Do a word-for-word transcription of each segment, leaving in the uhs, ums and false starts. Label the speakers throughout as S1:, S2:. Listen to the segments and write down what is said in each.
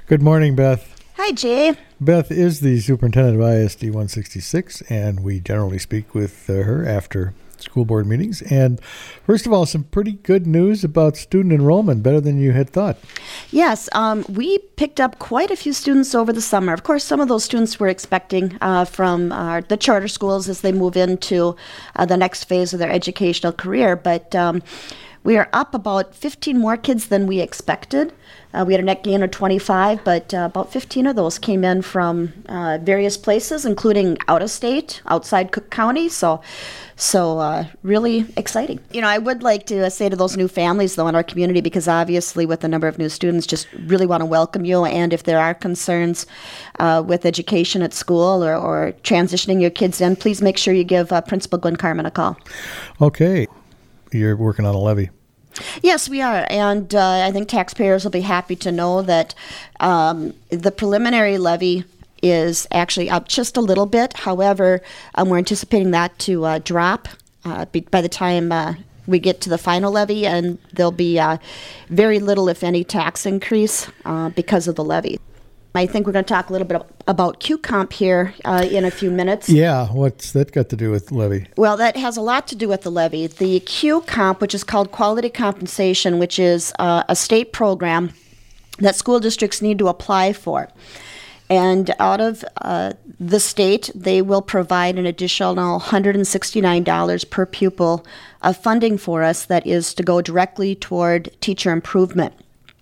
S1: Good morning, Beth.
S2: Hi, Jay.
S1: Beth is the superintendent of I S D one sixty-six, and we generally speak with uh, her after school board meetings. And first of all, some pretty good news about student enrollment, better than you had thought.
S2: Yes, um, we picked up quite a few students over the summer. Of course, some of those students we're expecting uh, from uh, the charter schools as they move into uh, the next phase of their educational career. But um, we are up about fifteen more kids than we expected. Uh, we had a net gain of twenty-five, but uh, about fifteen of those came in from uh, various places, including out of state, outside Cook County. So, so uh, really exciting. You know, I would like to uh, say to those new families, though, in our community, because obviously with the number of new students, just really want to welcome you. And if there are concerns uh, with education at school or, or transitioning your kids in, please make sure you give uh, Principal Gwen Carmen a call.
S1: Okay. You're working on a levy.
S2: Yes, we are, and uh, I think taxpayers will be happy to know that um, the preliminary levy is actually up just a little bit. However, um, we're anticipating that to uh, drop uh, be, by the time uh, we get to the final levy, and there'll be uh, very little, if any, tax increase uh, because of the levy. I think we're going to talk a little bit about Q Comp here uh, in a few minutes.
S1: Yeah, what's that got to do with levy?
S2: Well, that has a lot to do with the levy. The Q Comp, which is called Quality Compensation, which is uh, a state program that school districts need to apply for. And out of uh, the state, they will provide an additional one hundred sixty-nine dollars per pupil of funding for us that is to go directly toward teacher improvement.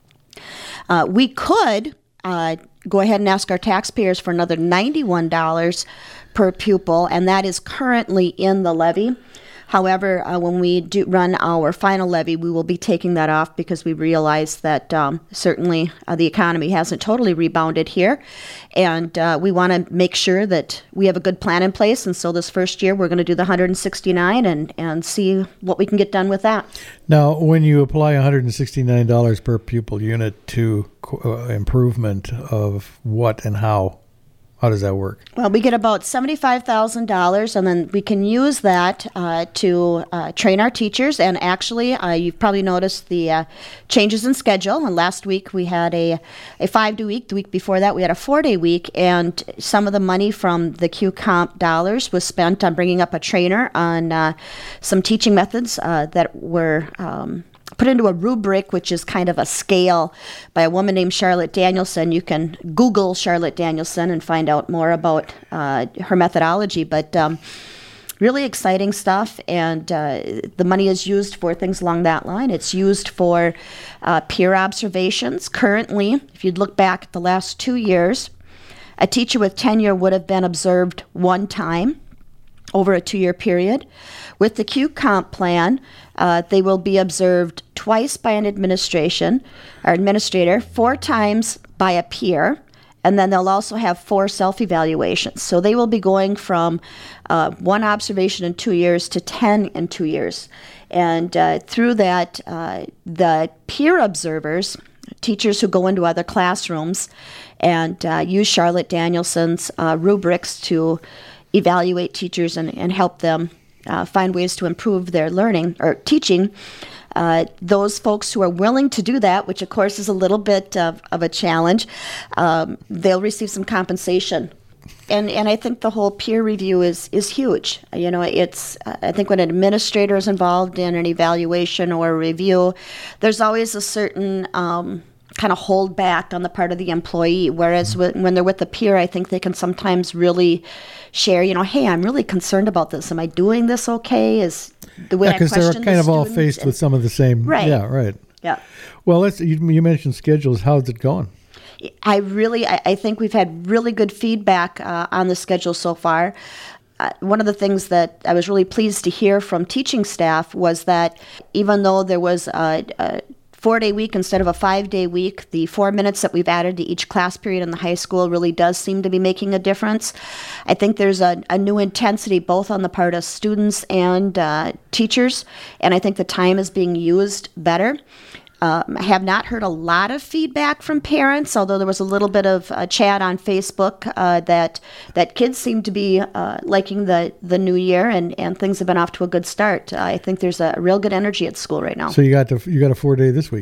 S2: Uh, we could uh, go ahead and ask our taxpayers for another ninety-one dollars per pupil, and that is currently in the levy. However, uh, when we do run our final levy, we will be taking that off because we realize that um, certainly uh, the economy hasn't totally rebounded here, and uh, we want to make sure that we have a good plan in place. And so this first year, we're going to do the one hundred sixty-nine and, and see what we can get done with that.
S1: Now, when you apply one hundred sixty-nine dollars per pupil unit to uh, improvement of what and how? How does that work?
S2: Well, we get about seventy-five thousand dollars, and then we can use that uh, to uh, train our teachers. And actually, uh, you've probably noticed the uh, changes in schedule. And last week we had a, a five-day week. The week before that we had a four-day week. And some of the money from the Q Comp dollars was spent on bringing up a trainer on uh, some teaching methods uh, that were um, put into a rubric, which is kind of a scale by a woman named Charlotte Danielson. You can Google Charlotte Danielson and find out more about uh, her methodology, but um, really exciting stuff, and uh, the money is used for things along that line. It's used for uh, peer observations. Currently, if you'd look back at the last two years, a teacher with tenure would have been observed one time over a two-year period. With the Q Comp plan, uh, they will be observed twice by an administration or administrator, four times by a peer, and then they'll also have four self-evaluations. So they will be going from uh, one observation in two years to ten in two years. And uh, through that, uh, the peer observers, teachers who go into other classrooms and uh, use Charlotte Danielson's uh, rubrics to evaluate teachers and, and help them uh, find ways to improve their learning or teaching. Uh, those folks who are willing to do that, which of course is a little bit of, of a challenge, um, they'll receive some compensation. And and I think the whole peer review is, is huge. You know, it's I think when an administrator is involved in an evaluation or a review, there's always a certain um, kind of hold back on the part of the employee, whereas when, when they're with the peer, I think they can sometimes really share, you know, hey, I'm really concerned about this. Am I doing this okay? Is the way
S1: yeah,
S2: I question
S1: because they're kind
S2: the
S1: of all
S2: student
S1: faced
S2: and,
S1: with some of the same.
S2: Right.
S1: Yeah, right.
S2: Yeah.
S1: Well, let's. You, you mentioned schedules. How's it going?
S2: I really, I, I think we've had really good feedback uh, on the schedule so far. Uh, one of the things that I was really pleased to hear from teaching staff was that even though there was a, a four-day week instead of a five-day week, the four minutes that we've added to each class period in the high school really does seem to be making a difference. I think there's a, a new intensity both on the part of students and uh, teachers, and I think the time is being used better. Um, I have not heard a lot of feedback from parents, although there was a little bit of uh, chat on Facebook uh, that that kids seem to be uh, liking the, the new year, and, and things have been off to a good start. Uh, I think there's a real good energy at school right now.
S1: So you got to, you got a four day this week.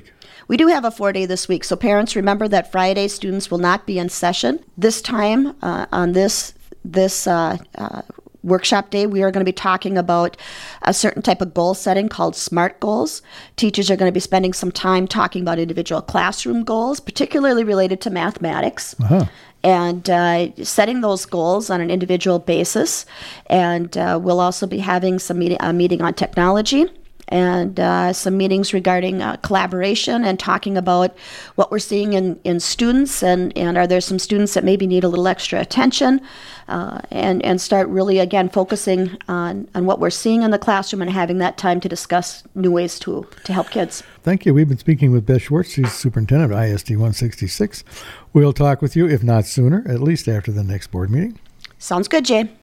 S2: We do have a four-day this week, so parents remember that Friday students will not be in session. This time uh, on this this uh, uh, workshop day, we are going to be talking about a certain type of goal setting called SMART goals. Teachers are going to be spending some time talking about individual classroom goals, particularly related to mathematics. Uh-huh. And uh, setting those goals on an individual basis. And uh, we'll also be having some meeting, a meeting on technology and uh, some meetings regarding uh, collaboration and talking about what we're seeing in, in students and, and are there some students that maybe need a little extra attention uh, and, and start really, again, focusing on, on what we're seeing in the classroom and having that time to discuss new ways to, to help kids.
S1: Thank you. We've been speaking with Beth Schwartz. She's superintendent of I S D one sixty-six. We'll talk with you, if not sooner, at least after the next board meeting.
S2: Sounds good, Jay.